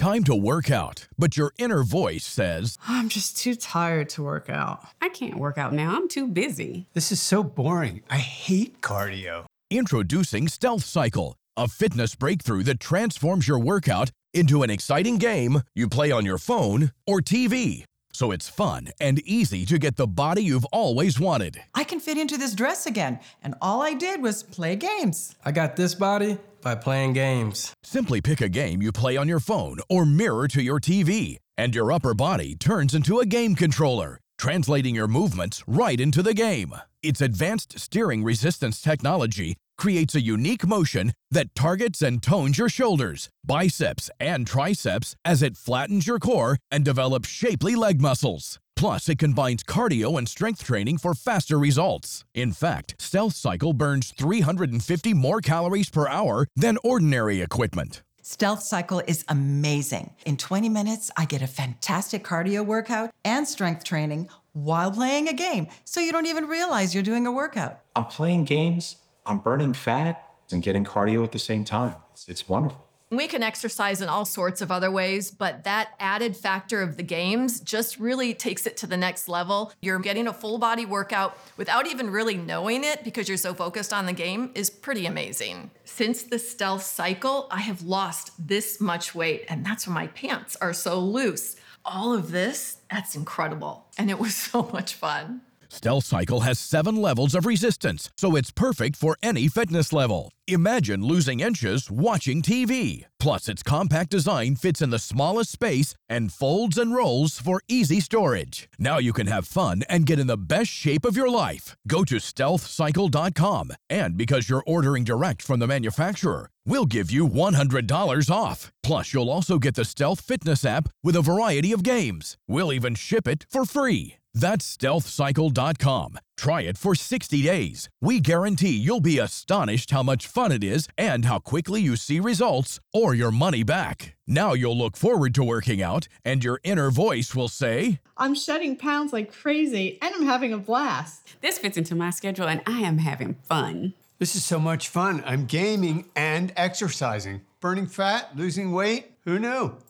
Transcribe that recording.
time to work out, but your inner voice says, I'm just too tired to work out. I can't work out now. I'm too busy. This is so boring. I hate cardio. Introducing Stealth Cycle, a fitness breakthrough that transforms your workout into an exciting game you play on your phone or TV. So it's fun and easy to get the body you've always wanted. I can fit into this dress again, and all I did was play games. I got this body by playing games. Simply pick a game you play on your phone or mirror to your TV, and your upper body turns into a game controller, translating your movements right into the game. Its advanced steering resistance technology creates a unique motion that targets and tones your shoulders, biceps, and triceps as it flattens your core and develops shapely leg muscles. Plus, it combines cardio and strength training for faster results. In fact, Stealth Cycle burns 350 more calories per hour than ordinary equipment. Stealth Cycle is amazing. In 20 minutes, I get a fantastic cardio workout and strength training while playing a game, so you don't even realize you're doing a workout. I'm playing games, I'm burning fat, and getting cardio at the same time. It's wonderful. We can exercise in all sorts of other ways, but that added factor of the games just really takes it to the next level. You're getting a full body workout without even really knowing it because you're so focused on the game is pretty amazing. Since the Stealth Cycle, I have lost this much weight, and that's why my pants are so loose. All of this, that's incredible. And it was so much fun. Stealth Cycle has 7 levels of resistance, so it's perfect for any fitness level. Imagine losing inches watching TV. Plus, its compact design fits in the smallest space and folds and rolls for easy storage. Now you can have fun and get in the best shape of your life. Go to stealthcycle.com, and because you're ordering direct from the manufacturer, we'll give you $100 off. Plus, you'll also get the Stealth Fitness app with a variety of games. We'll even ship it for free. That's stealthcycle.com. Try it for 60 days. We guarantee you'll be astonished how much fun it is and how quickly you see results or your money back. Now you'll look forward to working out, and your inner voice will say, I'm shedding pounds like crazy, and I'm having a blast. This fits into my schedule, and I am having fun. This is so much fun. I'm gaming and exercising. Burning fat, losing weight, who knew?